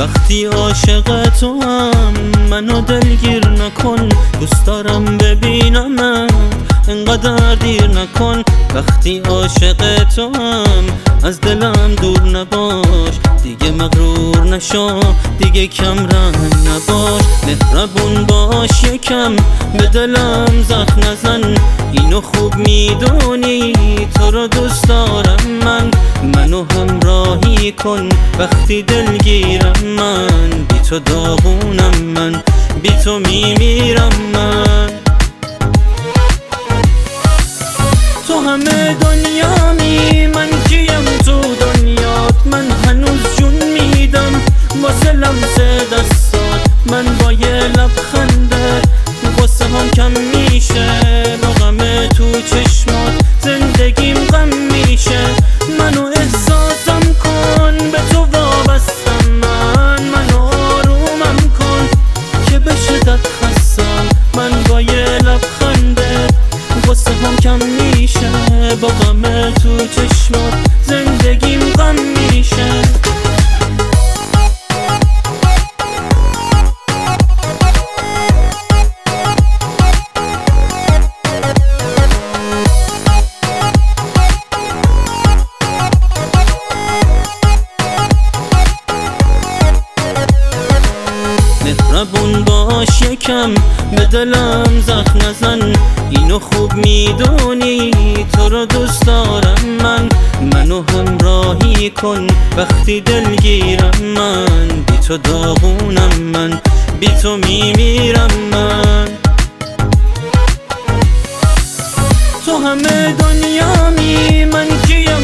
وقتی عاشق تو هم منو دلگیر نکن، دوست دارم ببینم انقدر دیر نکن. وقتی عاشق تو هم از دلم دور نباش، دیگه مغرور نشو، دیگه کم رنگ نباش. مهربون باش یکم، به دلم زخم نزن، اینو خوب میدونی تو رو دوست دارم من. منو همراهی کن وقتی دلگیرم من، بی تو داغونم من، بی تو میمیرم من. تو همه دنیامی، من کیم تو دنیات؟ من هنوز جون میدم واسه لمس دستات. من با یه لبخنده غصه هم کم میشه، با غم تو چشمات زندگیم غم میشه. منو احساسم کن، به تو وابستم منو آرومم کن که به شدت خستم. من با یه لبخنده غصه هم کم میشه، با غم تو چشمات زندگیم غم میشه. مهربون باش یکم، به دلم زخم نزن، اینو خوب میدونی تو رو دوست دارم من. منو همراهی کن وقتی دلگیرم من، بی تو داغونم من، بی تو میمیرم من. تو همه دنیامی، من کیم